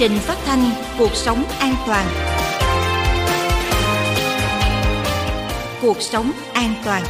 trình phát thanh Cuộc sống an toàn. Cuộc sống an toàn.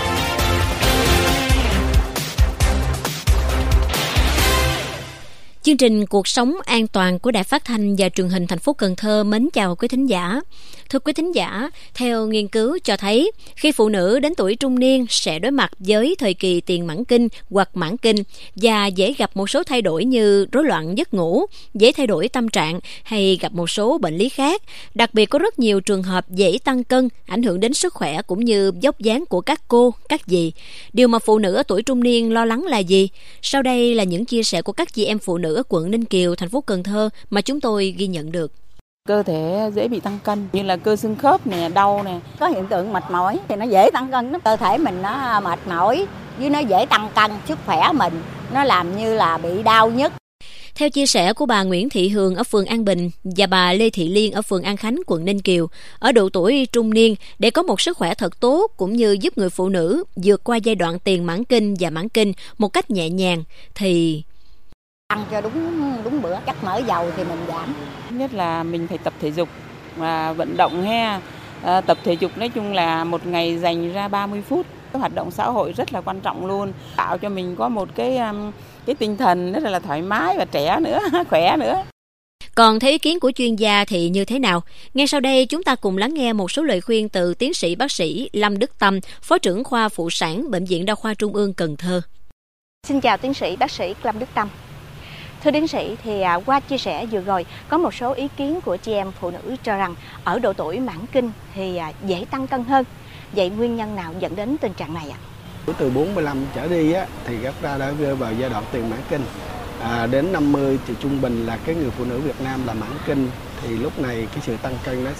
Chương trình Cuộc sống an toàn của Đài Phát thanh và Truyền hình thành phố Cần Thơ mến chào quý thính giả. Thưa quý thính giả, theo nghiên cứu cho thấy, khi phụ nữ đến tuổi trung niên sẽ đối mặt với thời kỳ tiền mãn kinh hoặc mãn kinh và dễ gặp một số thay đổi như rối loạn giấc ngủ, dễ thay đổi tâm trạng hay gặp một số bệnh lý khác. Đặc biệt có rất nhiều trường hợp dễ tăng cân, ảnh hưởng đến sức khỏe cũng như vóc dáng của các cô, các dì. Điều mà phụ nữ ở tuổi trung niên lo lắng là gì? Sau đây là những chia sẻ của các chị em phụ nữ ở quận Ninh Kiều, thành phố Cần Thơ mà chúng tôi ghi nhận được. Cơ thể dễ bị tăng cân như là cơ xương khớp nè, đau nè. Có hiện tượng mệt mỏi thì nó dễ tăng cân lắm. Cơ thể mình nó mệt mỏi với nó dễ tăng cân, sức khỏe mình nó làm như là bị đau nhức. Theo chia sẻ của bà Nguyễn Thị Hường ở phường An Bình và bà Lê Thị Liên ở phường An Khánh, quận Ninh Kiều, ở độ tuổi trung niên để có một sức khỏe thật tốt cũng như giúp người phụ nữ vượt qua giai đoạn tiền mãn kinh và mãn kinh một cách nhẹ nhàng thì ăn cho đúng bữa, chất mỡ dầu thì mình giảm. Nhất là mình phải tập thể dục và vận động ha. Tập thể dục nói chung là một ngày dành ra 30 phút. Cái hoạt động xã hội rất là quan trọng luôn, tạo cho mình có một cái tinh thần rất là thoải mái và trẻ nữa, khỏe nữa. Còn theo ý kiến của chuyên gia thì như thế nào? Ngay sau đây chúng ta cùng lắng nghe một số lời khuyên từ tiến sĩ bác sĩ Lâm Đức Tâm, Phó trưởng khoa phụ sản Bệnh viện Đa khoa Trung ương Cần Thơ. Xin chào tiến sĩ bác sĩ Lâm Đức Tâm. Thưa tiến sĩ, thì qua chia sẻ vừa rồi có một số ý kiến của chị em phụ nữ cho rằng ở độ tuổi mãn kinh thì dễ tăng cân hơn. Vậy nguyên nhân nào dẫn đến tình trạng này ạ? Từ 45 trở đi thì chúng ta đã rơi vào giai đoạn tiền mãn kinh. Đến 50 thì trung bình là cái người phụ nữ Việt Nam là mãn kinh, thì lúc này cái sự tăng cân nó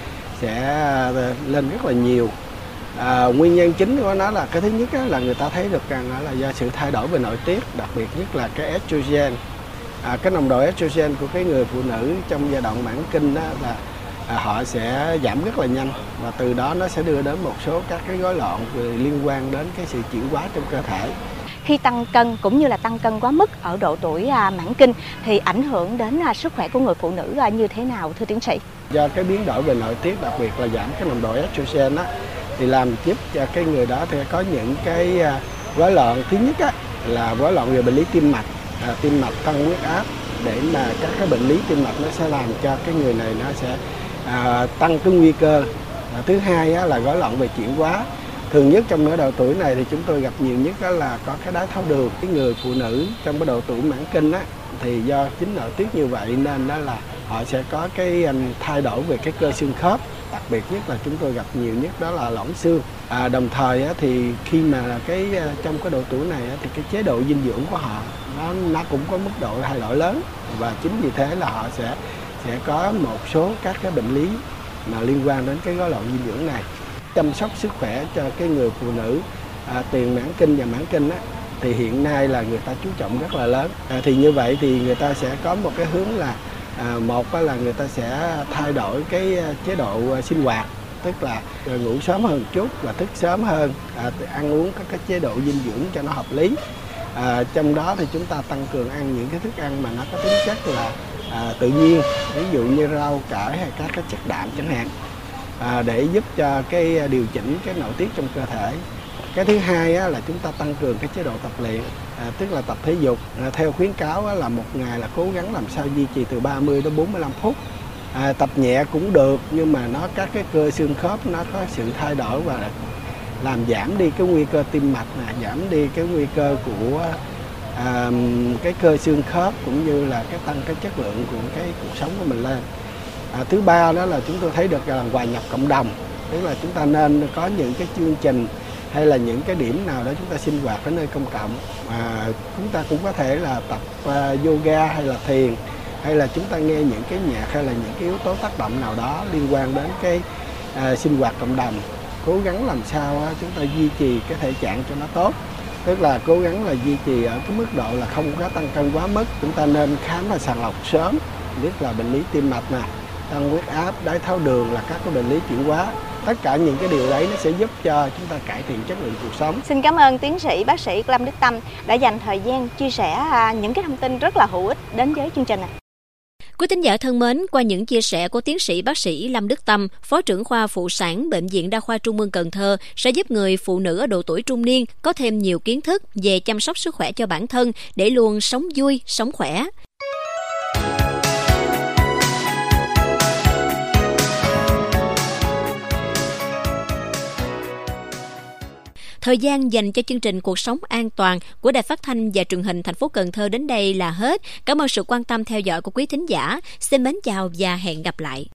sẽ lên rất là nhiều. Nguyên nhân chính của nó là cái thứ nhất là người ta thấy được rằng là do sự thay đổi về nội tiết, đặc biệt nhất là cái estrogen. Cái nồng độ estrogen của cái người phụ nữ trong giai đoạn mãn kinh đó là họ sẽ giảm rất là nhanh, và từ đó nó sẽ đưa đến một số các cái rối loạn liên quan đến cái sự chuyển hóa trong cơ thể. Khi tăng cân cũng như là tăng cân quá mức ở độ tuổi mãn kinh thì ảnh hưởng đến sức khỏe của người phụ nữ như thế nào thưa tiến sĩ? Do cái biến đổi về nội tiết, đặc biệt là giảm cái nồng độ estrogen đó, thì làm giúp cho cái người đó thì có những cái rối loạn. Thứ nhất là rối loạn về bệnh lý tim mạch, tăng huyết áp, để mà các cái bệnh lý tim mạch nó sẽ làm cho cái người này nó sẽ tăng cái nguy cơ. Thứ hai là rối loạn về chuyển hóa. Thường nhất trong nửa đầu tuổi này thì chúng tôi gặp nhiều nhất đó là có cái đái tháo đường. Cái người phụ nữ trong cái độ tuổi mãn kinh thì do chính nội tiết như vậy nên đó là họ sẽ có cái thay đổi về cái cơ xương khớp. Đặc biệt nhất là chúng tôi gặp nhiều nhất đó là loãng xương. Đồng thời thì khi mà trong cái độ tuổi này thì cái chế độ dinh dưỡng của họ nó cũng có mức độ thay đổi lớn, và chính vì thế là họ sẽ có một số các cái bệnh lý mà liên quan đến cái rối loạn dinh dưỡng này. Chăm sóc sức khỏe cho cái người phụ nữ tiền mãn kinh và mãn kinh thì hiện nay là người ta chú trọng rất là lớn. Thì như vậy thì người ta sẽ có một cái hướng là một là người ta sẽ thay đổi cái chế độ sinh hoạt, tức là ngủ sớm hơn chút và thức sớm hơn, ăn uống các cái chế độ dinh dưỡng cho nó hợp lý. Trong đó thì chúng ta tăng cường ăn những cái thức ăn mà nó có tính chất là tự nhiên, ví dụ như rau cải hay các cái chất đạm chẳng hạn, để giúp cho cái điều chỉnh cái nội tiết trong cơ thể. Cái thứ hai là chúng ta tăng cường cái chế độ tập luyện, tức là tập thể dục. Theo khuyến cáo là một ngày là cố gắng làm sao duy trì từ 30 đến 45 phút. Tập nhẹ cũng được, nhưng mà các cái cơ xương khớp nó có sự thay đổi và làm giảm đi cái nguy cơ tim mạch, giảm đi cái nguy cơ của cái cơ xương khớp, cũng như là cái tăng cái chất lượng của cái cuộc sống của mình lên. Thứ ba đó là chúng tôi thấy được là hòa nhập cộng đồng, tức là chúng ta nên có những cái chương trình hay là những cái điểm nào đó chúng ta sinh hoạt ở nơi công cộng. Chúng ta cũng có thể là tập yoga hay là thiền, hay là chúng ta nghe những cái nhạc hay là những cái yếu tố tác động nào đó liên quan đến cái sinh hoạt cộng đồng. Cố gắng làm sao chúng ta duy trì cái thể trạng cho nó tốt, tức là cố gắng là duy trì ở cái mức độ là không có tăng cân quá mức. Chúng ta nên khám và sàng lọc sớm, nhất là bệnh lý tim mạch tăng huyết áp, đái tháo đường, là các cái bệnh lý chuyển hóa. Tất cả những cái điều đấy nó sẽ giúp cho chúng ta cải thiện chất lượng cuộc sống. Xin cảm ơn tiến sĩ bác sĩ Lâm Đức Tâm đã dành thời gian chia sẻ những cái thông tin rất là hữu ích đến với chương trình này. Quý thính giả thân mến, qua những chia sẻ của tiến sĩ bác sĩ Lâm Đức Tâm, Phó trưởng khoa phụ sản Bệnh viện Đa khoa Trung ương Cần Thơ sẽ giúp người phụ nữ ở độ tuổi trung niên có thêm nhiều kiến thức về chăm sóc sức khỏe cho bản thân để luôn sống vui, sống khỏe. Thời gian dành cho chương trình Cuộc sống an toàn của Đài Phát thanh và Truyền hình thành phố Cần Thơ đến đây là hết. Cảm ơn sự quan tâm theo dõi của quý thính giả. Xin mến chào và hẹn gặp lại.